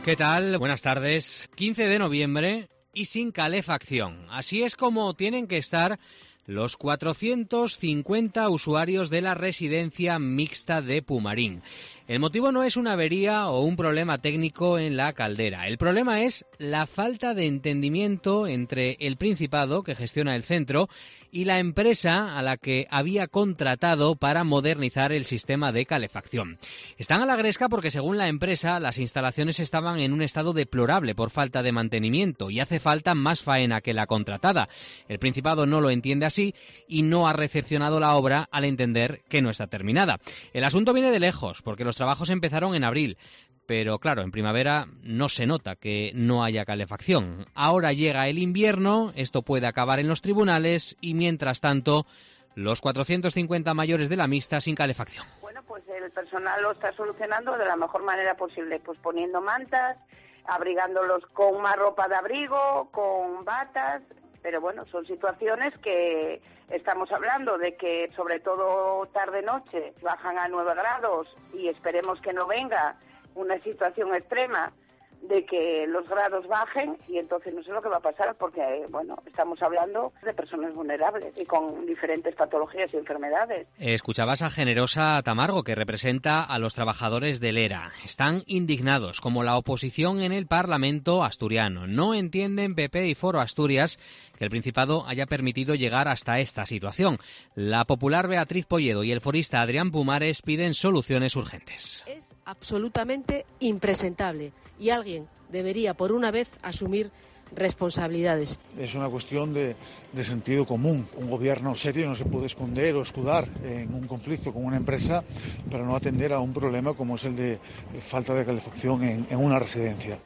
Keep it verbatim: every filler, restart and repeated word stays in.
¿Qué tal? Buenas tardes. quince de noviembre y sin calefacción. Así es como tienen que estar los cuatrocientos cincuenta usuarios de la residencia mixta de Pumarín. El motivo no es una avería o un problema técnico en la caldera. El problema es la falta de entendimiento entre el Principado, que gestiona el centro, y la empresa a la que había contratado para modernizar el sistema de calefacción. Están a la gresca porque, según la empresa, las instalaciones estaban en un estado deplorable por falta de mantenimiento y hace falta más faena que la contratada. El Principado no lo entiende así y no ha recepcionado la obra al entender que no está terminada. El asunto viene de lejos, porque los trabajos empezaron en abril. Pero claro, en primavera no se nota que no haya calefacción. Ahora llega el invierno, esto puede acabar en los tribunales y mientras tanto los cuatrocientos cincuenta mayores de la mixta sin calefacción. Bueno, pues el personal lo está solucionando de la mejor manera posible, pues poniendo mantas, abrigándolos con más ropa de abrigo, con batas, pero bueno, son situaciones que estamos hablando de que sobre todo tarde-noche bajan a nueve grados y esperemos que no venga una situación extrema de que los grados bajen y entonces no sé lo que va a pasar porque, bueno, estamos hablando de personas vulnerables y con diferentes patologías y enfermedades. Escuchabas a Generosa Tamargo, que representa a los trabajadores del ERA. Están indignados, como la oposición en el Parlamento asturiano. No entienden P P y Foro Asturias que el Principado haya permitido llegar hasta esta situación. La popular Beatriz Polledo y el forista Adrián Pumares piden soluciones urgentes. Es absolutamente impresentable y alguien debería por una vez asumir responsabilidades. Es una cuestión de, de sentido común. Un gobierno serio no se puede esconder o escudar en un conflicto con una empresa para no atender a un problema como es el de falta de calefacción en, en una residencia.